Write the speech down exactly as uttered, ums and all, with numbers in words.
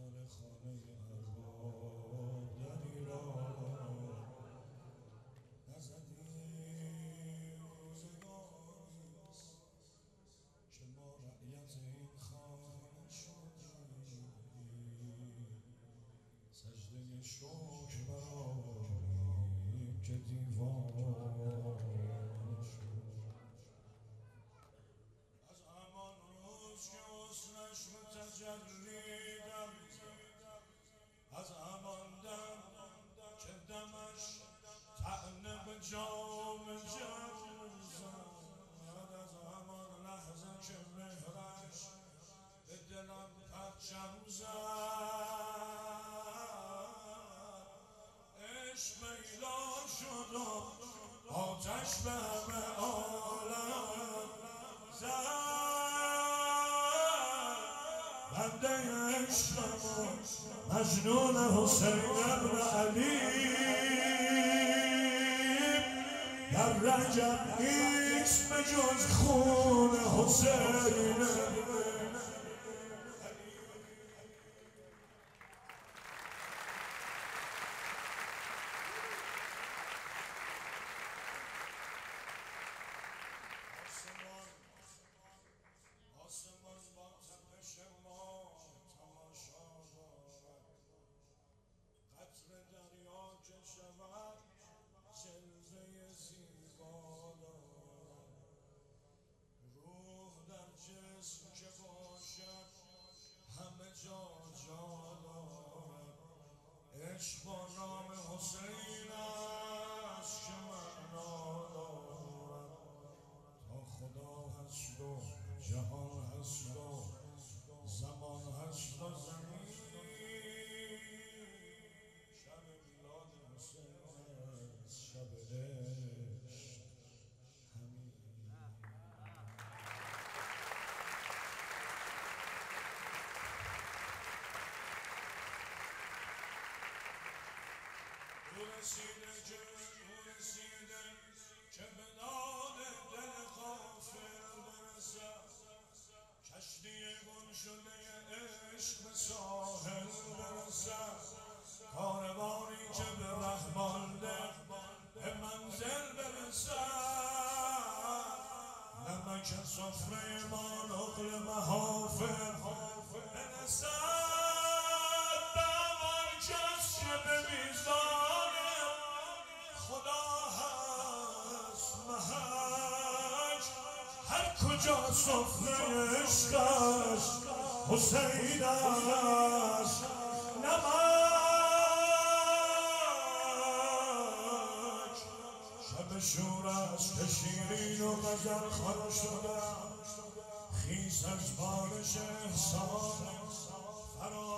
در خانه ارباب در ایران نزدیم روزگاریست که ما رعیت این خانه شدیم، سجده شکر برآوریم که دیوانه شد. از همان روز که حسنش به تجلی دمید، از همان دم که دمش طعنه به جام جم زد، از همان لحظه که مهرش به دلم پرچم زد، عشق میلا شد و آتش به همه عالم زد. بنده عشقم و مجنون حسین ابن علی، در رجب نیست به جز خون حسین آسمان با تپش ما تماشا دارد، قطر دریا که شود جلوه زیبا دارد، روح در جسم که باشد همه جا جا دارد. عشق با نام حسین است که معنا دارد، تا خدا هست و جهان هست و زمان هست و زمین، شب میلاد حسین است، شب عشق همین. او رسیده که او رسیده که به داد دل غافل برسد، کشتی گم شده عشق به ساحل برسد، کاروانی که به ره مانده به منزل برسد. نمک سفره ما نقل محافل برسد، به همان کس که به میزان خدا هست محک، هر کجا سفره عشق است حسین است نمک. شب شور است که شیرین و غزل خوان شدم، خیز از بارش احسان فرا